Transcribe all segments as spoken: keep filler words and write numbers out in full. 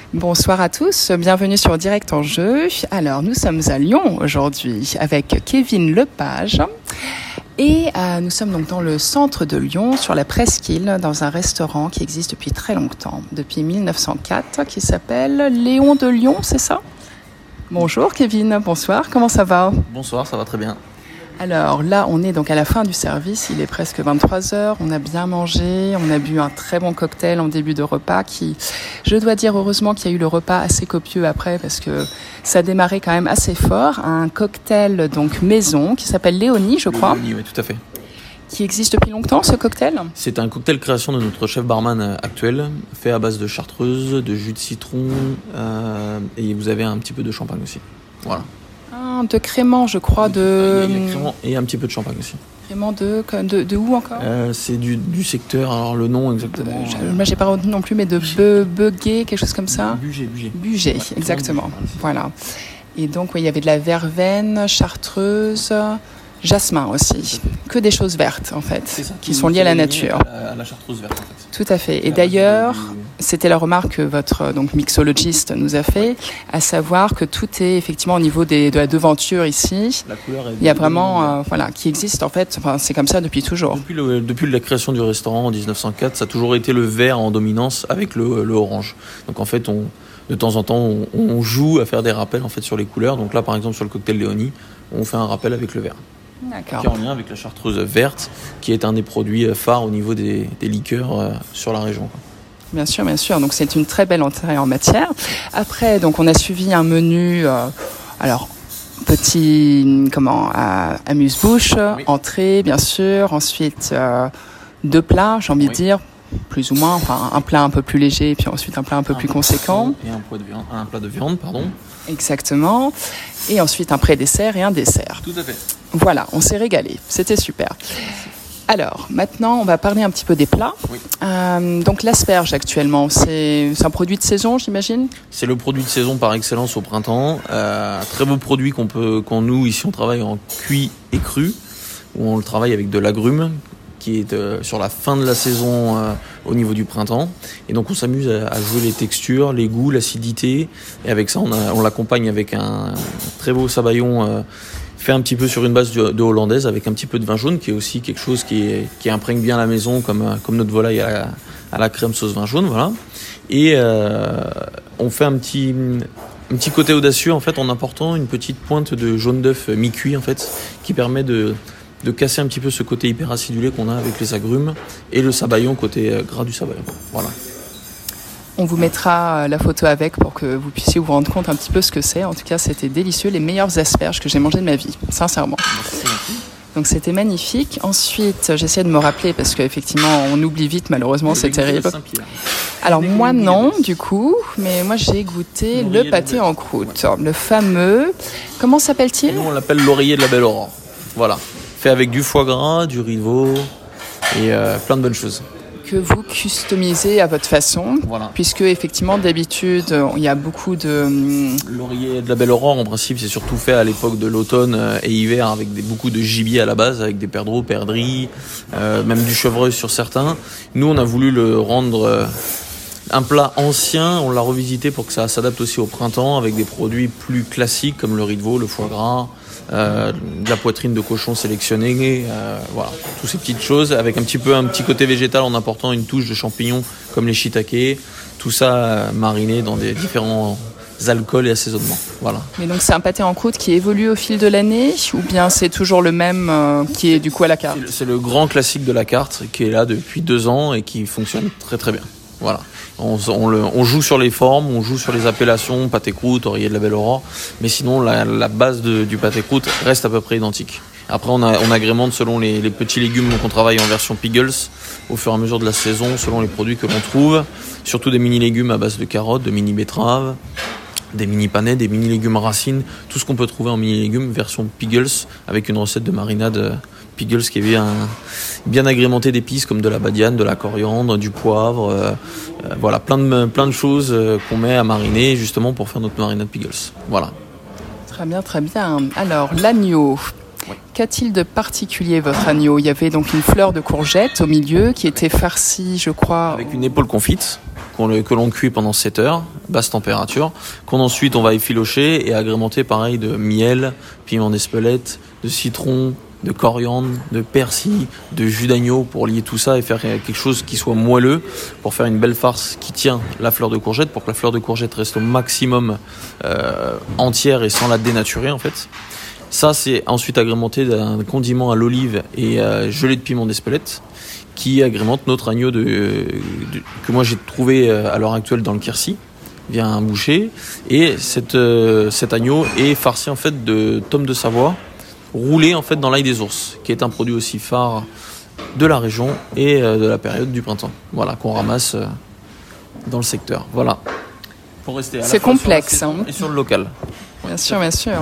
Bonsoir à tous, bienvenue sur Direct en Jeu. Alors, nous sommes à Lyon aujourd'hui avec Kevin Lepage et euh, nous sommes donc dans le centre de Lyon, sur la Presqu'île, dans un restaurant qui existe depuis très longtemps, depuis mille neuf cent quatre, qui s'appelle Léon de Lyon, c'est ça ? Bonjour Kevin, bonsoir, comment ça va ? Bonsoir, ça va très bien. Alors là, on est donc à la fin du service, il est presque vingt-trois heures, on a bien mangé, on a bu un très bon cocktail en début de repas qui, je dois dire heureusement qu'il y a eu le repas assez copieux après parce que ça démarrait quand même assez fort. Un cocktail donc maison qui s'appelle Léonie, je crois. Léonie, oui, tout à fait. Qui existe depuis longtemps, ce cocktail ? C'est un cocktail création de notre chef barman actuel, fait à base de chartreuse, de jus de citron, euh, et vous avez un petit peu de champagne aussi. Voilà. Ah, de crément, je crois, de... Il y a crément et un petit peu de champagne aussi. Crément de, de, de où encore ? euh, C'est du, du secteur, alors le nom exactement... De, moi, j'ai pas retenu non plus, mais de Be, Beguet, quelque chose comme ça ? Bugey, Bugey. Bugey, ouais, exactement. Voilà. Et donc, oui, il y avait de la verveine, chartreuse... Jasmin aussi, que des choses vertes en fait, ça, qui sont liées à la nature. À la, à la chartreuse verte en fait. Tout à fait. Et d'ailleurs, c'était la remarque que votre donc mixologiste nous a fait, à savoir que tout est effectivement au niveau des, de la devanture ici. La couleur est il y a vraiment, euh, voilà, qui existe en fait. Enfin, c'est comme ça depuis toujours. Depuis, le, depuis la création du restaurant en dix-neuf cent quatre, ça a toujours été le vert en dominance avec le, le orange. Donc en fait, on, de temps en temps, on, on joue à faire des rappels en fait sur les couleurs. Donc là, par exemple, sur le cocktail Léonie, on fait un rappel avec le vert. D'accord. Qui est en lien avec la chartreuse verte, qui est un des produits phares au niveau des, des liqueurs euh, sur la région. Bien sûr, bien sûr. Donc c'est une très belle entrée en matière. Après, donc on a suivi un menu, euh, alors petit, comment, euh, amuse-bouche, oui. Entrée, bien sûr. Ensuite euh, deux plats, j'ai envie oui. de dire. Plus ou moins, enfin un plat un peu plus léger, puis ensuite un plat un peu un plus conséquent. Et un plat de viande, un plat de viande, pardon. Exactement. Et ensuite un pré-dessert et un dessert. Tout à fait. Voilà, on s'est régalé. C'était super. Alors, maintenant, on va parler un petit peu des plats. Oui. Euh, donc, l'asperge, actuellement, c'est, c'est un produit de saison, j'imagine ? C'est le produit de saison par excellence au printemps. Euh, un très beau produit qu'on peut, qu'on nous, ici, on travaille en cuit et cru, où on le travaille avec de l'agrumes, qui est euh, sur la fin de la saison euh, au niveau du printemps. Et donc on s'amuse à, à jouer les textures, les goûts, l'acidité. Et avec ça, on, a, on l'accompagne avec un très beau sabayon euh, fait un petit peu sur une base de, de hollandaise avec un petit peu de vin jaune, qui est aussi quelque chose qui, est, qui imprègne bien la maison, comme, comme notre volaille à la, à la crème sauce vin jaune. Voilà. Et euh, on fait un petit... Un petit côté audacieux en fait en apportant une petite pointe de jaune d'œuf mi-cuit en fait, qui permet de de casser un petit peu ce côté hyper acidulé qu'on a avec les agrumes et le sabayon côté gras du sabayon. Voilà. On vous mettra la photo avec pour que vous puissiez vous rendre compte un petit peu ce que c'est. En tout cas, c'était délicieux, les meilleures asperges que j'ai mangées de ma vie, sincèrement. Merci. Donc c'était magnifique. Ensuite, j'essaie de me rappeler parce qu'effectivement, on oublie vite, malheureusement, c'est terrible. Alors moi non, du coup, mais moi j'ai goûté l'oreiller le pâté en croûte, ouais. Le fameux. Comment s'appelle-t-il ? Nous on l'appelle l'oreiller de la Belle Aurore. Voilà. Fait avec du foie gras, du rivot et euh, plein de bonnes choses. Que vous customisez à votre façon, voilà. Puisque effectivement d'habitude il y a beaucoup de... L'oreiller de la Belle Aurore en principe c'est surtout fait à l'époque de l'automne et hiver avec des, beaucoup de gibier à la base, avec des perdreaux, perdrix, euh, même du chevreuil sur certains. Nous on a voulu le rendre... Euh, un plat ancien, on l'a revisité pour que ça s'adapte aussi au printemps avec des produits plus classiques comme le riz de veau, le foie gras, euh, de la poitrine de cochon sélectionnée, euh, voilà, toutes ces petites choses avec un petit peu un petit côté végétal en apportant une touche de champignons comme les shiitake, tout ça euh, mariné dans des différents alcools et assaisonnements. Voilà. Mais donc c'est un pâté en croûte qui évolue au fil de l'année ou bien c'est toujours le même euh, qui est du coup à la carte ? C'est le, c'est le grand classique de la carte qui est là depuis deux ans et qui fonctionne très très bien. Voilà. On, on, le, on joue sur les formes, on joue sur les appellations, pâté croûte, oreiller de la Belle Aurore, mais sinon la, la base de, du pâté croûte reste à peu près identique. Après on, a, on agrémente selon les, les petits légumes qu'on travaille en version pickles au fur et à mesure de la saison, selon les produits que l'on trouve, surtout des mini légumes à base de carottes, de mini betteraves, des mini panais, des mini légumes racines, tout ce qu'on peut trouver en mini légumes version pickles avec une recette de marinade pickles qui est bien, bien agrémentée d'épices comme de la badiane, de la coriandre, du poivre, euh, euh, voilà, plein de, plein de choses euh, qu'on met à mariner justement pour faire notre marinade pickles. Voilà. Très bien, très bien. Alors, l'agneau. Oui. Qu'a-t-il de particulier votre agneau ? Il y avait donc une fleur de courgette au milieu qui était farcie, je crois. Avec une épaule confite. qu'on le, que l'on cuit pendant sept heures, basse température, qu'on ensuite on va effilocher et agrémenter pareil de miel, piment d'Espelette, de citron, de coriandre, de persil, de jus d'agneau pour lier tout ça et faire quelque chose qui soit moelleux, pour faire une belle farce qui tient la fleur de courgette, pour que la fleur de courgette reste au maximum euh, entière et sans la dénaturer en fait. Ça c'est ensuite agrémenté d'un condiment à l'olive et euh, gelée de piment d'Espelette qui agrémente notre agneau de, de, que moi j'ai trouvé à l'heure actuelle dans le Quercy via un boucher, et cette, euh, cet agneau est farci en fait de tomes de Savoie roulé en fait dans l'ail des ours, qui est un produit aussi phare de la région et euh, de la période du printemps. Voilà, qu'on ramasse euh, dans le secteur. Voilà. Pour rester à la C'est fois complexe sur la saison hein. Et sur le local. Bien sûr, bien sûr.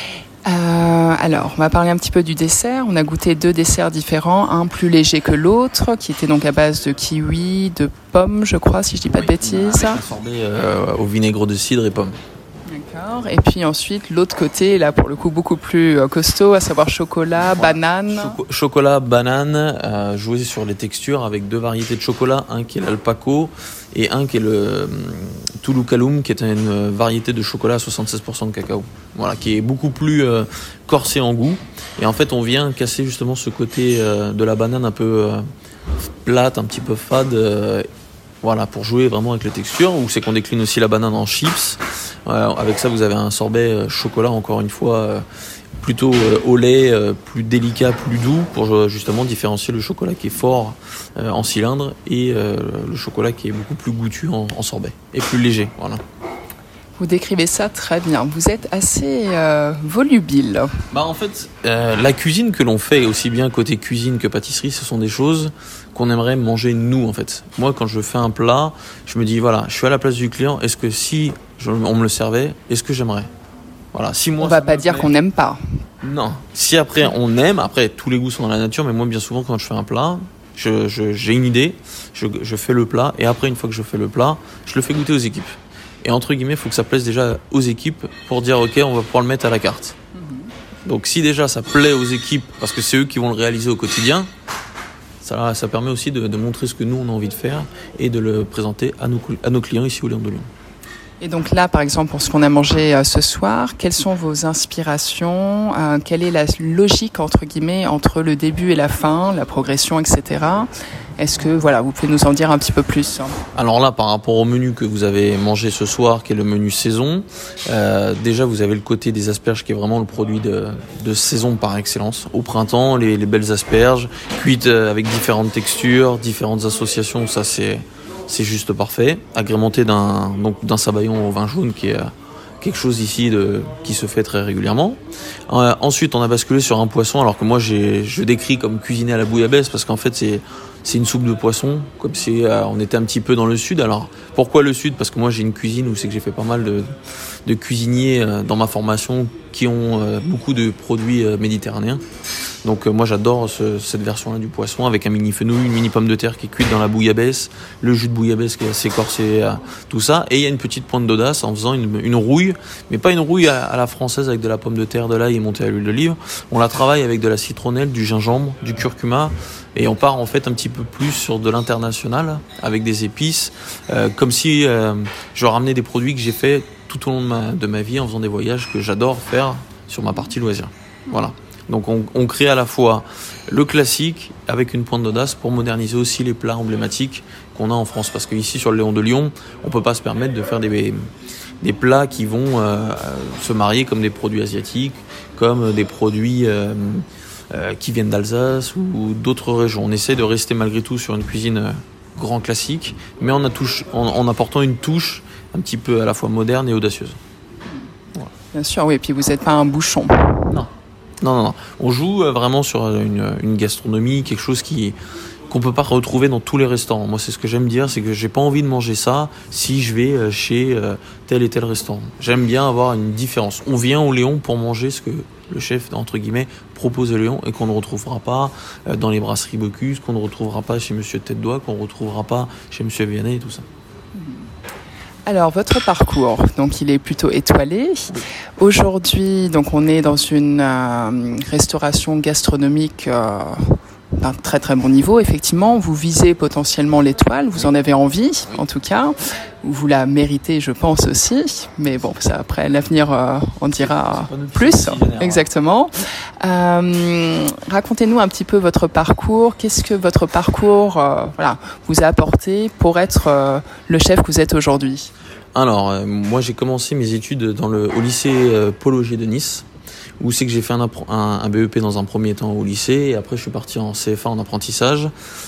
Euh, alors, on va parler un petit peu du dessert. On a goûté deux desserts différents, un plus léger que l'autre, qui était donc à base de kiwi, de pommes, je crois, si je dis pas de bêtises. Un sorbet euh, au vinaigre de cidre et pommes. D'accord. Et puis ensuite, l'autre côté, là pour le coup beaucoup plus costaud, à savoir chocolat, ouais. banane. Choco- chocolat, banane, euh, jouer sur les textures avec deux variétés de chocolat, un qui est l'Alpaco et un qui est le euh, Tulu Kalum, qui est une variété de chocolat à soixante-seize pour cent de cacao. Voilà, qui est beaucoup plus euh, corsé en goût. Et en fait, on vient casser justement ce côté euh, de la banane un peu euh, plate, un petit peu fade. Euh, Voilà, pour jouer vraiment avec les textures, ou c'est qu'on décline aussi la banane en chips. Euh, avec ça, vous avez un sorbet euh, chocolat, encore une fois, euh, plutôt euh, au lait, euh, plus délicat, plus doux, pour euh, justement différencier le chocolat qui est fort euh, en cylindre et euh, le chocolat qui est beaucoup plus goûtu en, en sorbet, et plus léger, voilà. Vous décrivez ça très bien. Vous êtes assez euh, volubile. Bah en fait, euh, la cuisine que l'on fait, aussi bien côté cuisine que pâtisserie, ce sont des choses qu'on aimerait manger nous en fait. Moi, quand je fais un plat, je me dis voilà, je suis à la place du client. Est-ce que si je, on me le servait, est-ce que j'aimerais? Voilà. Si moi, on va pas dire plaît, qu'on n'aime pas. Non. Si après on aime, après tous les goûts sont dans la nature, mais moi bien souvent quand je fais un plat, je, je, j'ai une idée, je, je fais le plat, et après une fois que je fais le plat, je le fais goûter aux équipes. Et entre guillemets, il faut que ça plaise déjà aux équipes pour dire ok, on va pouvoir le mettre à la carte. Mmh. Donc si déjà ça plaît aux équipes, parce que c'est eux qui vont le réaliser au quotidien, ça, ça permet aussi de, de montrer ce que nous on a envie de faire et de le présenter à nos, à nos clients ici au Léon de Lyon. Et donc là, par exemple, pour ce qu'on a mangé euh, ce soir, quelles sont vos inspirations euh, Quelle est la logique, entre guillemets, entre le début et la fin, la progression, et cetera. Est-ce que, voilà, vous pouvez nous en dire un petit peu plus? Alors là, par rapport au menu que vous avez mangé ce soir, qui est le menu saison, euh, déjà vous avez le côté des asperges qui est vraiment le produit de, de saison par excellence. Au printemps, les, les belles asperges, cuites avec différentes textures, différentes associations, ça c'est... c'est juste parfait, agrémenté d'un, donc, d'un sabayon au vin jaune qui est quelque chose ici de, qui se fait très régulièrement. Euh, ensuite, on a basculé sur un poisson, alors que moi j'ai, je décris comme cuisiner à la bouillabaisse, parce qu'en fait c'est, c'est une soupe de poisson, comme si euh, on était un petit peu dans le sud. Alors pourquoi le sud? Parce que moi j'ai une cuisine où c'est que j'ai fait pas mal de, de cuisiniers euh, dans ma formation qui ont euh, beaucoup de produits euh, méditerranéens. Donc euh, moi j'adore ce, cette version-là du poisson avec un mini fenouil, une mini pomme de terre qui est cuite dans la bouillabaisse, le jus de bouillabaisse qui est assez corsé, euh, tout ça. Et il y a une petite pointe d'audace en faisant une, une rouille, mais pas une rouille à, à la française avec de la pomme de terre, de l'ail et montée à l'huile d'olive. On la travaille avec de la citronnelle, du gingembre, du curcuma, et on part en fait un petit peu plus sur de l'international avec des épices, euh, comme si euh, je ramenais des produits que j'ai fait tout au long de ma, de ma vie en faisant des voyages que j'adore faire sur ma partie loisir. Voilà. Donc on, on crée à la fois le classique avec une pointe d'audace pour moderniser aussi les plats emblématiques qu'on a en France. Parce qu'ici sur le Léon de Lyon, on ne peut pas se permettre de faire des, des plats qui vont euh, se marier comme des produits asiatiques, comme des produits euh, euh, qui viennent d'Alsace ou, ou d'autres régions. On essaie de rester malgré tout sur une cuisine euh, grand classique, mais en, touche, en, en apportant une touche un petit peu à la fois moderne et audacieuse. Voilà. Bien sûr, oui, et puis vous n'êtes pas un bouchon. Non. Non, non, non. On joue vraiment sur une, une gastronomie, quelque chose qui qu'on peut pas retrouver dans tous les restaurants. Moi, c'est ce que j'aime dire, c'est que j'ai pas envie de manger ça si je vais chez tel et tel restaurant. J'aime bien avoir une différence. On vient au Léon pour manger ce que le chef, entre guillemets, propose au Léon et qu'on ne retrouvera pas dans les brasseries Bocuse, qu'on ne retrouvera pas chez Monsieur Tête d'Oie, qu'on ne retrouvera pas chez Monsieur Vianney et tout ça. Alors, votre parcours, donc il est plutôt étoilé. Aujourd'hui, donc on est dans une euh, restauration gastronomique euh, d'un très très bon niveau, effectivement. Vous visez potentiellement l'étoile, vous en avez envie, en tout cas. Vous la méritez, je pense aussi. Mais bon, ça, après, l'avenir euh, en dira plus. Exactement. Euh, racontez-nous un petit peu votre parcours. Qu'est-ce que votre parcours euh, voilà, vous a apporté pour être euh, le chef que vous êtes aujourd'hui? Alors, euh, moi, j'ai commencé mes études dans le, au lycée euh, Paul Augier de Nice, où c'est que j'ai fait un, un, un B E P dans un premier temps au lycée, et après je suis parti en C F A en apprentissage,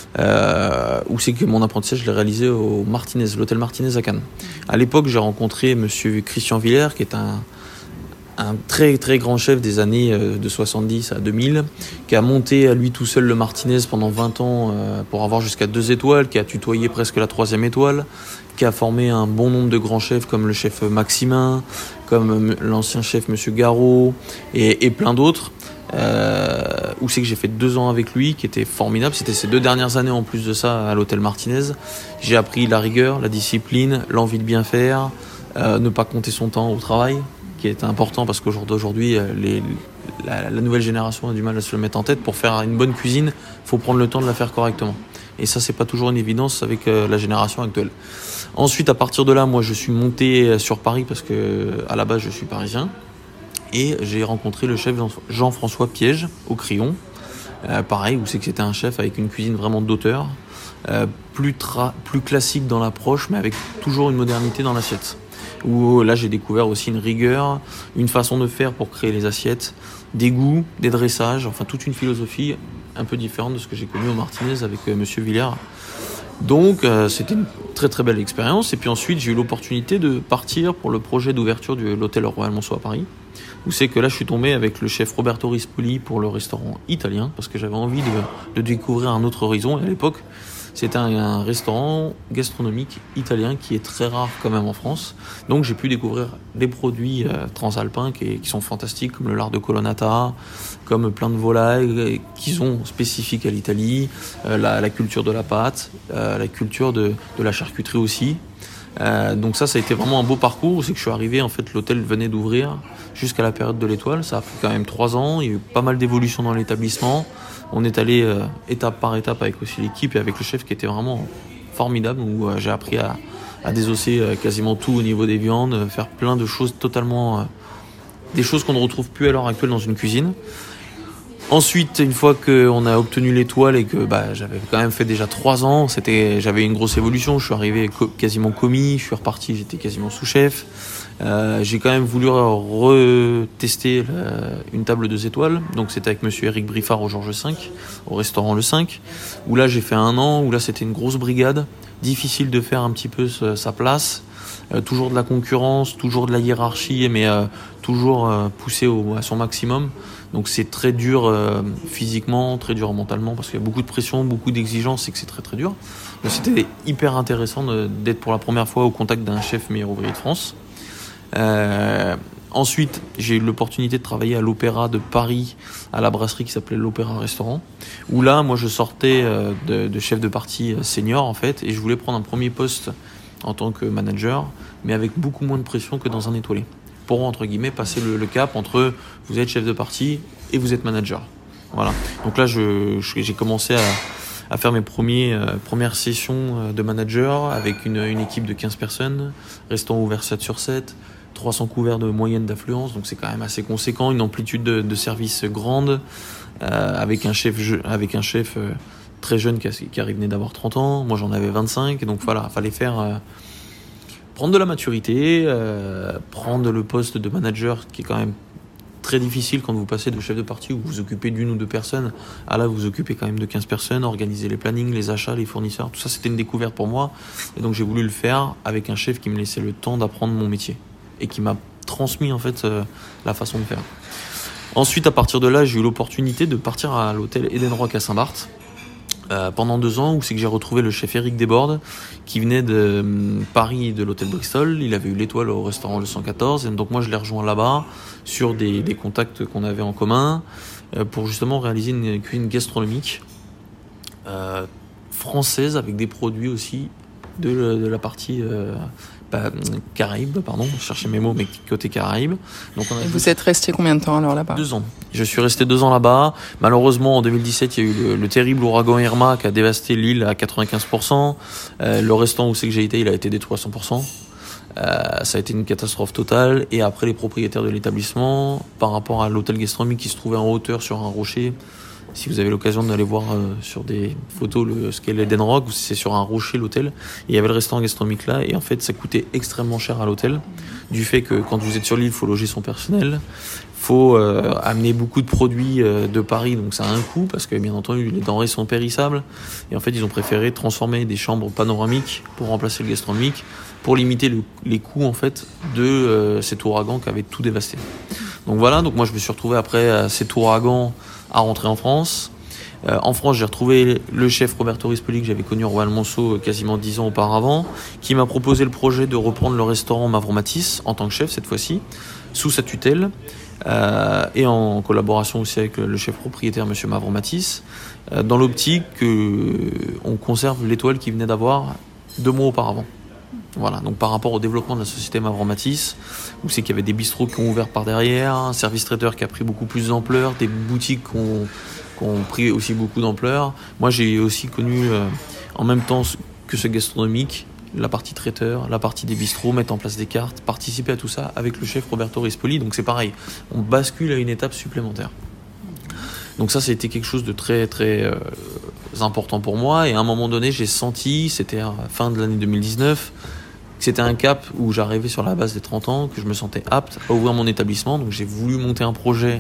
euh, où c'est que mon apprentissage je l'ai réalisé au Martinez, l'hôtel Martinez à Cannes. À l'époque, j'ai rencontré monsieur Christian Villers, qui est un, un très très grand chef des années de soixante-dix à deux mille, qui a monté à lui tout seul le Martinez pendant vingt ans euh, pour avoir jusqu'à deux étoiles, qui a tutoyé presque la troisième étoile, qui a formé un bon nombre de grands chefs comme le chef Maximin, comme l'ancien chef Monsieur Garot et, et plein d'autres. Euh, où c'est que j'ai fait deux ans avec lui, qui était formidable. C'était ces deux dernières années en plus de ça à l'hôtel Martinez. J'ai appris la rigueur, la discipline, l'envie de bien faire, euh, ne pas compter son temps au travail, qui est important parce qu'aujourd'hui, les, la, la nouvelle génération a du mal à se le mettre en tête. Pour faire une bonne cuisine, il faut prendre le temps de la faire correctement. Et ça, c'est pas toujours une évidence avec euh, la génération actuelle. Ensuite, à partir de là, moi, je suis monté sur Paris parce que, à la base, je suis parisien. Et j'ai rencontré le chef Jean-François Piège au Crillon. Euh, pareil, où c'est que c'était un chef avec une cuisine vraiment d'auteur, euh, plus, tra- plus classique dans l'approche, mais avec toujours une modernité dans l'assiette. Où là, j'ai découvert aussi une rigueur, une façon de faire pour créer les assiettes, des goûts, des dressages, enfin toute une philosophie un peu différente de ce que j'ai connu au Martinez avec euh, monsieur Villers. Donc euh, c'était une très très belle expérience. Et puis ensuite j'ai eu l'opportunité de partir pour le projet d'ouverture de l'hôtel Royal Monceau à Paris, où c'est que là je suis tombé avec le chef Roberto Rispoli pour le restaurant italien, parce que j'avais envie de, de découvrir un autre horizon. Et à l'époque c'était un, un restaurant gastronomique italien qui est très rare quand même en France. Donc j'ai pu découvrir des produits euh, transalpins qui, qui sont fantastiques, comme le lard de Colonnata, comme plein de volailles qui sont spécifiques à l'Italie, euh, la, la culture de la pâte, euh, la culture de, de la charcuterie aussi. Euh, donc ça, ça a été vraiment un beau parcours. C'est que je suis arrivé, en fait, l'hôtel venait d'ouvrir jusqu'à la période de l'étoile. Ça a pris quand même trois ans. Il y a eu pas mal d'évolutions dans l'établissement. On est allé euh, étape par étape avec aussi l'équipe et avec le chef qui était vraiment formidable, où euh, j'ai appris à, à désosser euh, quasiment tout au niveau des viandes, euh, faire plein de choses totalement... Euh, des choses qu'on ne retrouve plus à l'heure actuelle dans une cuisine. Ensuite, une fois qu'on a obtenu l'étoile et que bah, j'avais quand même fait déjà trois ans, c'était, j'avais une grosse évolution. Je suis arrivé co- quasiment commis, je suis reparti, j'étais quasiment sous-chef. Euh, j'ai quand même voulu retester la, une table deux étoiles. Donc c'était avec monsieur Eric Briffard au Georges cinq, au restaurant Le cinq, où là j'ai fait un an, où là c'était une grosse brigade, difficile de faire un petit peu sa, sa place. Euh, toujours de la concurrence, toujours de la hiérarchie, mais euh, toujours euh, poussé au, à son maximum. Donc c'est très dur euh, physiquement, très dur mentalement, parce qu'il y a beaucoup de pression, beaucoup d'exigences et que c'est très très dur. Donc c'était hyper intéressant de, d'être pour la première fois au contact d'un chef meilleur ouvrier de France. Euh, ensuite, j'ai eu l'opportunité de travailler à l'Opéra de Paris, à la brasserie qui s'appelait l'Opéra Restaurant, où là, moi je sortais euh, de, de chef de partie senior en fait, et je voulais prendre un premier poste en tant que manager, mais avec beaucoup moins de pression que dans un étoilé, pour entre guillemets passer le, le cap entre vous êtes chef de partie et vous êtes manager. Voilà. Donc là, je, je, j'ai commencé à, à faire mes premiers, euh, premières sessions de manager avec une, une équipe de quinze personnes, restant ouvert sept sur sept, trois cents couverts de moyenne d'affluence, donc c'est quand même assez conséquent, une amplitude de, de service grande, euh, avec un chef, avec un chef euh, très jeune qui, a, qui arrive d'avoir trente ans, moi j'en avais vingt-cinq, et donc voilà, il fallait faire euh, prendre de la maturité, euh, prendre le poste de manager qui est quand même très difficile quand vous passez de chef de partie où vous vous occupez d'une ou deux personnes, à là vous vous occupez quand même de quinze personnes, organiser les plannings, les achats, les fournisseurs, tout ça c'était une découverte pour moi, et donc j'ai voulu le faire avec un chef qui me laissait le temps d'apprendre mon métier et qui m'a transmis en fait euh, la façon de faire. Ensuite, à partir de là, j'ai eu l'opportunité de partir à l'hôtel Eden Rock à Saint-Barth euh, pendant deux ans, où c'est que j'ai retrouvé le chef Éric Desbordes qui venait de euh, Paris, de l'hôtel Bristol. Il avait eu l'étoile au restaurant Le cent quatorze, et donc moi je l'ai rejoint là-bas sur des, des contacts qu'on avait en commun euh, pour justement réaliser une cuisine gastronomique euh, française avec des produits aussi de, de la partie euh, bah, Caraïbes, pardon, je cherchais mes mots, mais côté Caraïbes. Donc on a Et vous êtes resté combien de temps alors là-bas? Deux ans. Je suis resté deux ans là-bas. Malheureusement, en deux mille dix-sept, il y a eu le, le terrible ouragan Irma qui a dévasté l'île à quatre-vingt-quinze pour cent. Euh, le restant où c'est que j'ai été, il a été détruit à cent pour cent. Euh, ça a été une catastrophe totale. Et après, les propriétaires de l'établissement, par rapport à l'hôtel gastronomique qui se trouvait en hauteur sur un rocher, si vous avez l'occasion d'aller voir euh, sur des photos le, ce qu'est l'Eden Rock, c'est sur un rocher l'hôtel. Et il y avait le restaurant gastronomique là. Et en fait, ça coûtait extrêmement cher à l'hôtel. Du fait que quand vous êtes sur l'île, il faut loger son personnel. Il faut euh, amener beaucoup de produits euh, de Paris, donc ça a un coût parce que bien entendu les denrées sont périssables. Et en fait ils ont préféré transformer des chambres panoramiques pour remplacer le gastronomique, pour limiter le, les coûts en fait de euh, cet ouragan qui avait tout dévasté. Donc voilà, donc moi je me suis retrouvé après euh, cet ouragan à rentrer en France. Euh, en France, j'ai retrouvé le chef Roberto Rispoli que j'avais connu au Royal Monceau quasiment dix ans auparavant, qui m'a proposé le projet de reprendre le restaurant Mavromatis en tant que chef cette fois-ci, sous sa tutelle. Euh, et en collaboration aussi avec le chef propriétaire monsieur Mavromatis, euh, dans l'optique qu'on conserve l'étoile qu'il venait d'avoir deux mois auparavant. Voilà, donc par rapport au développement de la société Mavromatis, où c'est qu'il y avait des bistrots qui ont ouvert par derrière, un service traiteur qui a pris beaucoup plus d'ampleur, des boutiques qui ont, qui ont pris aussi beaucoup d'ampleur. Moi j'ai aussi connu euh, en même temps que ce gastronomique, la partie traiteur, la partie des bistrots, mettre en place des cartes, participer à tout ça avec le chef Roberto Rispoli. Donc c'est pareil, on bascule à une étape supplémentaire. Donc ça, c'était quelque chose de très très euh, important pour moi. Et à un moment donné, j'ai senti, c'était à la fin de l'année deux mille dix-neuf, que c'était un cap où j'arrivais sur la base des trente ans, que je me sentais apte à ouvrir mon établissement. Donc j'ai voulu monter un projet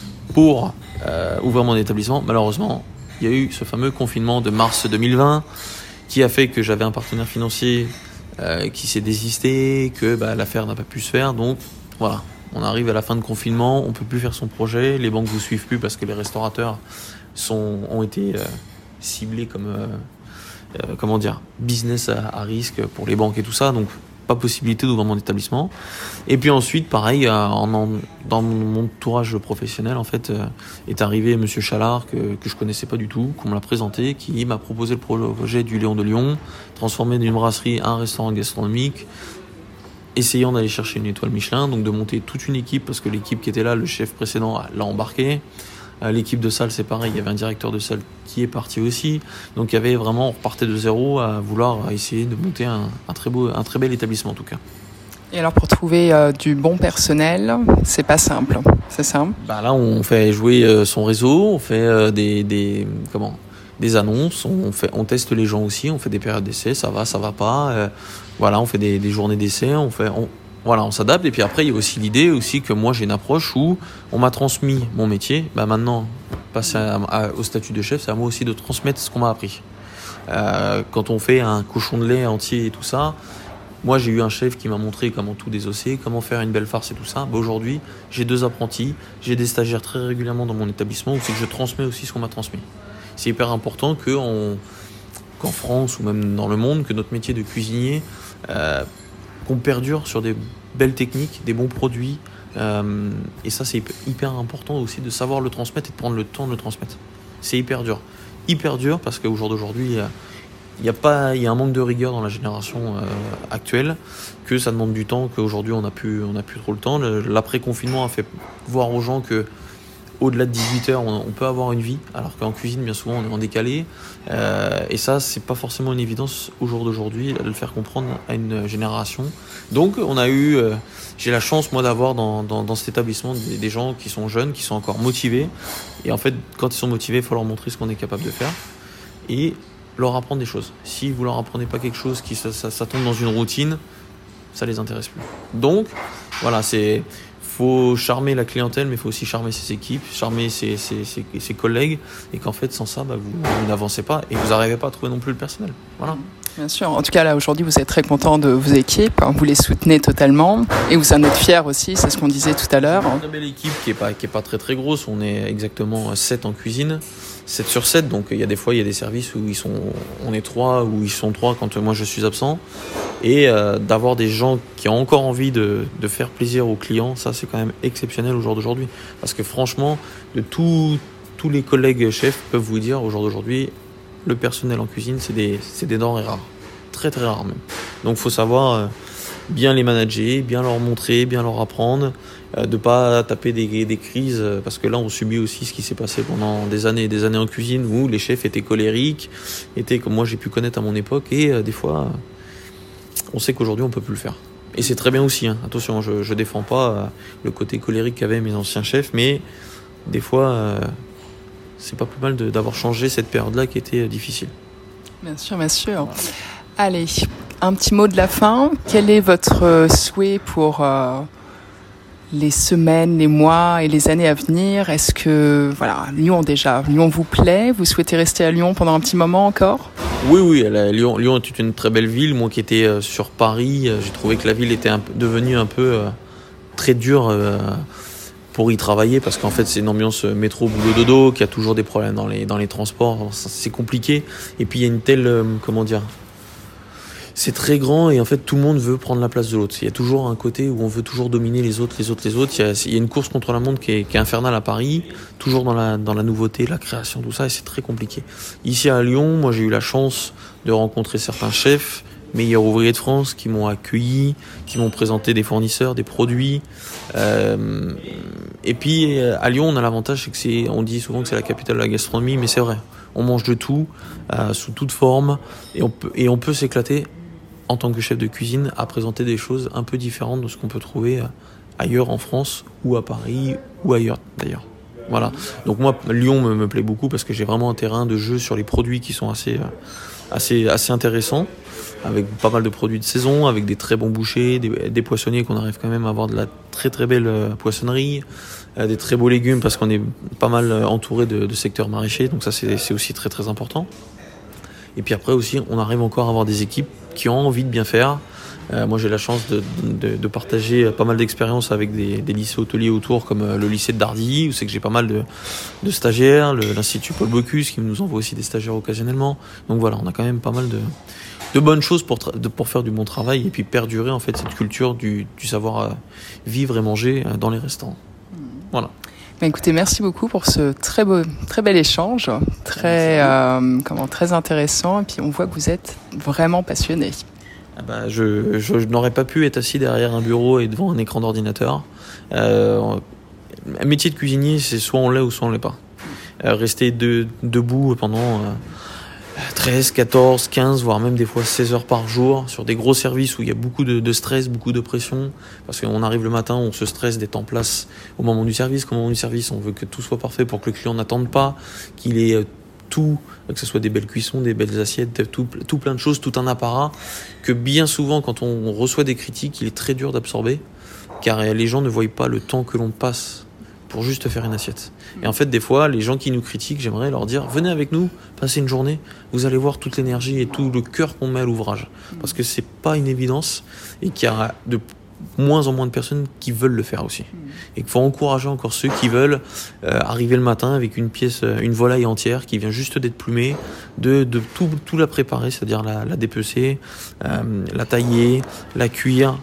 pour euh, ouvrir mon établissement. Malheureusement, il y a eu ce fameux confinement de mars deux mille vingt qui a fait que j'avais un partenaire financier euh, qui s'est désisté, que bah, l'affaire n'a pas pu se faire. Donc voilà, on arrive à la fin de confinement, on ne peut plus faire son projet, les banques ne vous suivent plus parce que les restaurateurs sont, ont été euh, ciblés comme euh, euh, comment dire, business à, à risque pour les banques et tout ça. Donc pas possibilité d'ouvrir mon établissement. Et puis ensuite, pareil, en, en, dans mon entourage professionnel, en fait, euh, est arrivé Monsieur Chalard, que, que je connaissais pas du tout, qu'on me l'a présenté, qui m'a proposé le projet du Léon de Lyon, transformer d'une brasserie un restaurant gastronomique, essayant d'aller chercher une étoile Michelin, donc de monter toute une équipe, parce que l'équipe qui était là, le chef précédent l'a embarqué. L'équipe de salle, c'est pareil, il y avait un directeur de salle qui est parti aussi. Donc il y avait vraiment, on repartait de zéro à vouloir essayer de monter un, un, très, beau, un très bel établissement en tout cas. Et alors pour trouver euh, du bon personnel, c'est pas simple, c'est ça? Bah là, on fait jouer euh, son réseau, on fait euh, des, des, comment, des annonces, on, fait, on teste les gens aussi, on fait des périodes d'essai, ça va, ça va pas. Euh, voilà, on fait des, des journées d'essai, on fait... On, Voilà, on s'adapte. Et puis après, il y a aussi l'idée aussi que moi, j'ai une approche où on m'a transmis mon métier. Bah maintenant, passer à, à, au statut de chef, c'est à moi aussi de transmettre ce qu'on m'a appris. Euh, quand on fait un cochon de lait entier et tout ça, moi, j'ai eu un chef qui m'a montré comment tout désosser, comment faire une belle farce et tout ça. Bah aujourd'hui, j'ai deux apprentis, j'ai des stagiaires très régulièrement dans mon établissement où c'est que je transmets aussi ce qu'on m'a transmis. C'est hyper important que on, qu'en France ou même dans le monde, que notre métier de cuisinier... Euh, qu'on perdure sur des belles techniques, des bons produits. Euh, et ça, c'est hyper important aussi de savoir le transmettre et de prendre le temps de le transmettre. C'est hyper dur. Hyper dur parce qu'au jour d'aujourd'hui, il y a, il y a, pas, il y a un manque de rigueur dans la génération euh, actuelle, que ça demande du temps, qu'aujourd'hui, on n'a plus, on n'a plus trop le temps. Le, l'après-confinement a fait voir aux gens que au-delà de dix-huit heures, on, on peut avoir une vie, alors qu'en cuisine, bien souvent, on est en décalé. Euh, et ça, c'est pas forcément une évidence au jour d'aujourd'hui, de le faire comprendre à une génération. Donc, on a eu, euh, j'ai la chance, moi, d'avoir dans, dans, dans cet établissement des, des gens qui sont jeunes, qui sont encore motivés. Et en fait, quand ils sont motivés, il faut leur montrer ce qu'on est capable de faire. Et leur apprendre des choses. Si vous leur apprenez pas quelque chose, qui ça, ça, ça tombe dans une routine, ça les intéresse plus. Donc, voilà, c'est... faut charmer la clientèle, mais il faut aussi charmer ses équipes, charmer ses, ses, ses, ses collègues, et qu'en fait, sans ça, bah, vous, vous n'avancez pas et vous n'arrivez pas à trouver non plus le personnel. Voilà. Bien sûr. En tout cas, là, aujourd'hui, vous êtes très content de vos équipes, hein, vous les soutenez totalement, et vous en êtes fiers aussi, c'est ce qu'on disait tout à l'heure. Une très belle équipe qui n'est pas, qui est pas très très grosse, on est exactement sept en cuisine, sept sur sept, donc il y a des fois, il y a des services où ils sont, on est trois, où ils sont trois quand moi je suis absent. Et euh, d'avoir des gens qui ont encore envie de, de faire plaisir aux clients, ça c'est quand même exceptionnel au jour d'aujourd'hui. Parce que franchement, de tout, tous les collègues chefs peuvent vous dire au jour d'aujourd'hui, le personnel en cuisine, c'est des, c'est des denrées rares. Très très rares même. Donc il faut savoir euh, bien les manager, bien leur montrer, bien leur apprendre, euh, de pas taper des, des crises, parce que là on subit aussi ce qui s'est passé pendant des années et des années en cuisine où les chefs étaient colériques, étaient comme moi j'ai pu connaître à mon époque, et euh, des fois on sait qu'aujourd'hui on peut plus le faire. Et c'est très bien aussi, hein. Attention, je, je défends pas euh, le côté colérique qu'avaient mes anciens chefs, mais des fois euh, c'est pas plus mal de, d'avoir changé cette période-là qui était euh, difficile. Bien sûr, bien sûr. Allez, un petit mot de la fin. Quel est votre souhait pour euh, les semaines, les mois et les années à venir? Est-ce que, voilà, Lyon déjà, Lyon vous plaît? Vous souhaitez rester à Lyon pendant un petit moment encore? Oui, oui, la, Lyon, Lyon est une très belle ville. Moi qui étais euh, sur Paris, euh, j'ai trouvé que la ville était un peu, devenue un peu euh, très dure euh, pour y travailler, parce qu'en fait c'est une ambiance métro boulot dodo, qu'il y a toujours des problèmes dans les, dans les transports, c'est compliqué. Et puis il y a une telle, euh, comment dire, c'est très grand et en fait tout le monde veut prendre la place de l'autre. Il y a toujours un côté où on veut toujours dominer les autres, les autres, les autres. Il y a, il y a une course contre la montre qui est, qui est infernale à Paris, toujours dans la, dans la nouveauté, la création, tout ça, et c'est très compliqué. Ici à Lyon, moi j'ai eu la chance de rencontrer certains chefs, meilleurs ouvriers de France, qui m'ont accueilli, qui m'ont présenté des fournisseurs, des produits. Euh, et puis à Lyon, on a l'avantage, c'est que c'est, on dit souvent que c'est la capitale de la gastronomie, mais c'est vrai. On mange de tout, euh, sous toute forme, et on peut, et on peut s'éclater en tant que chef de cuisine à présenter des choses un peu différentes de ce qu'on peut trouver ailleurs en France, ou à Paris, ou ailleurs d'ailleurs. Voilà. Donc moi, Lyon me, me plaît beaucoup parce que j'ai vraiment un terrain de jeu sur les produits qui sont assez, assez, assez intéressants, avec pas mal de produits de saison, avec des très bons bouchers, des, des poissonniers qu'on arrive quand même à avoir de la très très belle poissonnerie, euh, des très beaux légumes parce qu'on est pas mal entouré de, de secteurs maraîchers, donc ça c'est, c'est aussi très très important. Et puis après aussi, on arrive encore à avoir des équipes qui ont envie de bien faire. Euh, moi j'ai la chance de, de, de partager pas mal d'expériences avec des, des lycées hôteliers autour, comme le lycée de Dardilly, où c'est que j'ai pas mal de, de stagiaires, le, l'Institut Paul Bocuse qui nous envoie aussi des stagiaires occasionnellement. Donc voilà, on a quand même pas mal de, de bonnes choses pour, tra- de, pour faire du bon travail et puis perdurer en fait cette culture du, du savoir euh, vivre et manger dans les restaurants. Voilà. Ben écoutez, merci beaucoup pour ce très beau, très bel échange, très, euh, comment, très intéressant. Et puis on voit que vous êtes vraiment passionné. Ah bah, je, je, je n'aurais pas pu être assis derrière un bureau et devant un écran d'ordinateur. Euh, un métier de cuisinier, c'est soit on l'est ou soit on l'est pas. Euh, rester de, debout pendant euh, treize, quatorze, quinze, voire même des fois seize heures par jour sur des gros services où il y a beaucoup de, de stress, beaucoup de pression, parce qu'on arrive le matin, on se stresse d'être en place au moment du service. Au moment du service, on veut que tout soit parfait pour que le client n'attende pas, qu'il ait euh, tout, que ce soit des belles cuissons, des belles assiettes, tout, tout plein de choses, tout un apparat, que bien souvent quand on reçoit des critiques, il est très dur d'absorber, car les gens ne voient pas le temps que l'on passe pour juste faire une assiette. Et en fait, des fois, les gens qui nous critiquent, j'aimerais leur dire, venez avec nous, passez une journée, vous allez voir toute l'énergie et tout le cœur qu'on met à l'ouvrage. Parce que c'est pas une évidence et qu'il y a de moins en moins de personnes qui veulent le faire aussi. Et qu'il faut encourager encore ceux qui veulent euh, arriver le matin avec une pièce, une volaille entière qui vient juste d'être plumée, de, de tout, tout la préparer, c'est-à-dire la, la dépecer, euh, la tailler, la cuire,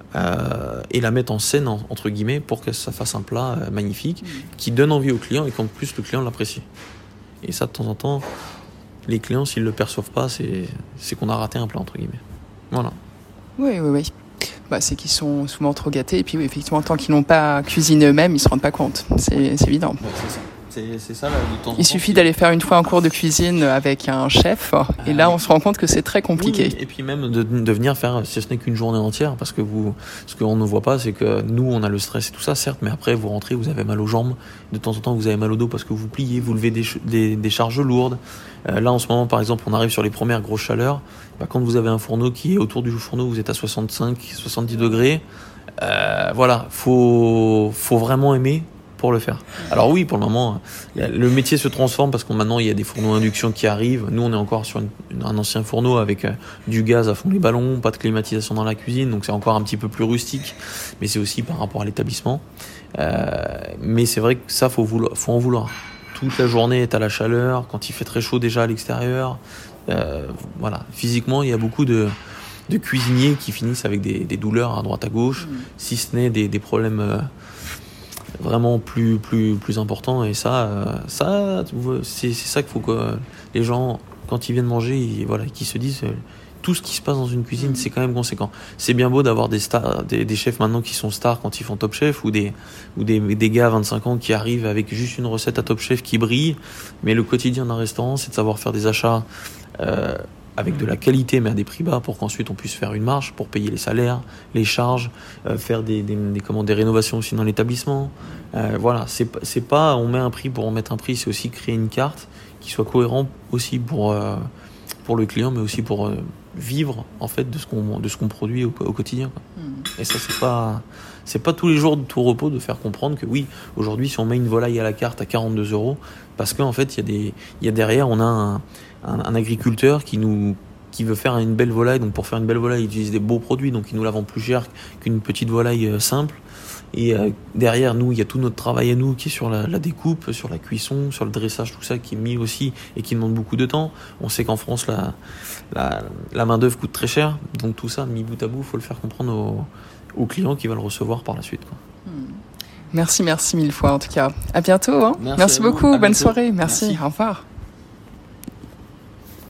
Euh, et la mettre en scène en, entre guillemets pour que ça fasse un plat euh, magnifique qui donne envie au client et qu'en plus le client l'apprécie. Et ça de temps en temps, les clients s'ils le perçoivent pas, c'est, c'est qu'on a raté un plat entre guillemets. Voilà. Oui, oui, oui. Bah, c'est qu'ils sont souvent trop gâtés et puis oui, effectivement tant qu'ils n'ont pas cuisiné eux-mêmes, ils se rendent pas compte. C'est, c'est évident. Ouais, c'est ça. C'est, c'est ça là, de temps en temps. Il suffit d'aller faire une fois un cours de cuisine avec un chef et là on se rend compte que c'est très compliqué. Oui, et puis même de, de venir faire, si ce n'est qu'une journée entière, parce que vous, ce qu'on ne voit pas, c'est que nous on a le stress et tout ça, certes, mais après vous rentrez, vous avez mal aux jambes, de temps en temps vous avez mal au dos parce que vous pliez, vous levez des, des, des charges lourdes. Euh, là en ce moment par exemple, on arrive sur les premières grosses chaleurs. Bah, quand vous avez un fourneau qui est autour du fourneau, vous êtes à soixante-cinq, soixante-dix degrés. Euh, voilà, faut, faut vraiment aimer pour le faire. Alors oui, pour le moment, le métier se transforme parce que maintenant il y a des fourneaux à induction qui arrivent. Nous, on est encore sur une, un ancien fourneau avec euh, du gaz à fond les ballons, pas de climatisation dans la cuisine, donc c'est encore un petit peu plus rustique, mais c'est aussi par rapport à l'établissement. Euh, mais c'est vrai que ça, faut vouloir, faut en vouloir. Toute la journée est à la chaleur, quand il fait très chaud déjà à l'extérieur. Euh, voilà, physiquement, il y a beaucoup de de cuisiniers qui finissent avec des, des douleurs à droite à gauche, mmh. si ce n'est des, des problèmes euh, vraiment plus plus plus importants. Et ça euh, ça c'est c'est ça qu'il faut que les gens quand ils viennent manger ils, voilà qu'ils se disent euh, tout ce qui se passe dans une cuisine, mmh. c'est quand même conséquent. C'est bien beau d'avoir des stars, des, des chefs maintenant qui sont stars quand ils font Top Chef, ou des, ou des, des gars à vingt-cinq ans qui arrivent avec juste une recette à Top Chef qui brille. Mais le quotidien d'un restaurant, c'est de savoir faire des achats euh, avec de la qualité, mais à des prix bas, pour qu'ensuite on puisse faire une marge pour payer les salaires, les charges, euh, faire des, des, des, comment, des rénovations aussi dans l'établissement. Euh, voilà, c'est, c'est pas on met un prix pour en mettre un prix, c'est aussi créer une carte qui soit cohérente aussi pour, euh, pour le client, mais aussi pour euh, vivre en fait de ce qu'on, de ce qu'on produit au, au quotidien, quoi. Mmh. Et ça, c'est pas, c'est pas tous les jours de tout repos de faire comprendre que oui, aujourd'hui, si on met une volaille à la carte à quarante-deux euros, parce qu'en fait, il y a des, il y a derrière, on a un, un, un agriculteur qui nous, qui veut faire une belle volaille. Donc pour faire une belle volaille, il utilise des beaux produits, donc il nous la vend plus cher qu'une petite volaille euh, simple. Et euh, derrière nous, il y a tout notre travail à nous qui est sur la, la découpe, sur la cuisson, sur le dressage, tout ça qui est mis aussi et qui demande beaucoup de temps. On sait qu'en France, la, la, la main d'œuvre coûte très cher, donc tout ça, mis bout à bout, il faut le faire comprendre aux, aux clients qui va le recevoir par la suite, quoi. Hmm. Merci, merci mille fois en tout cas. À bientôt. Hein. Merci, merci à beaucoup. À Bonne bientôt. soirée. Merci. Merci. Au revoir.